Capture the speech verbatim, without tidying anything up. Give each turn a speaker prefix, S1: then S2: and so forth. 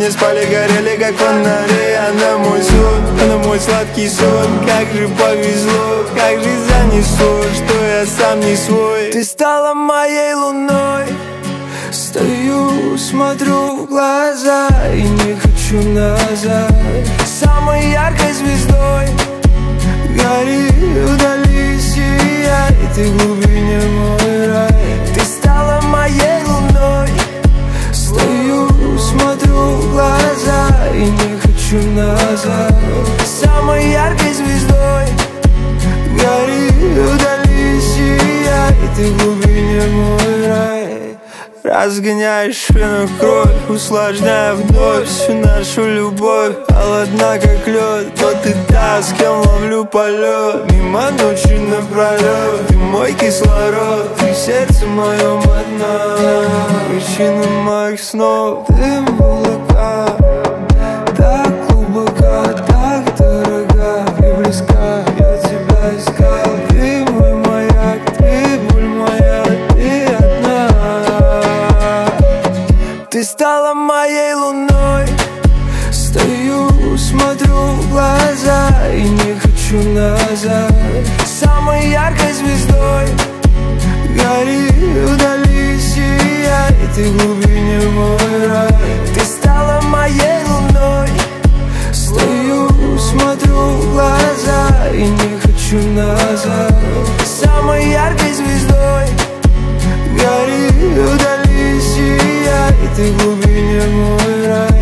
S1: не спали, горели как фонари. Она мой сон, она мой сладкий сон. Как же повезло, как же занесло, что я сам не свой. Ты стала моей луной. Стою, смотрю в глаза и не хочу назад. Самой яркой звездой гори, вдали сияй, ты в глубине мой рай. Ты стала моей луной. Стою, смотрю в глаза и не хочу назад. Самой яркой звездой гори, вдали сияй, ты в глубине мой рай. Разгоняешь вену кровь, усложняя вновь всю нашу любовь. Холодна как лед, но ты та, с кем ловлю полет. Мимо ночи напролет, ты мой кислород. Ты в сердце моем одна, причина моих снов. Ты облака, так глубоко, так дорога и близка. Я тебя искал, ты мой маяк, ты боль моя, ты одна. Ты стала моей луной. Стою, смотрю в глаза и не хочу назад. Самой яркой звездой гори, вдали сияй, ты в глубине мой рай. Ты стала моей луной. Стою, смотрю в глаза и не хочу назад. Самой яркой звездой гори, вдали сияй, ты в глубине мой рай.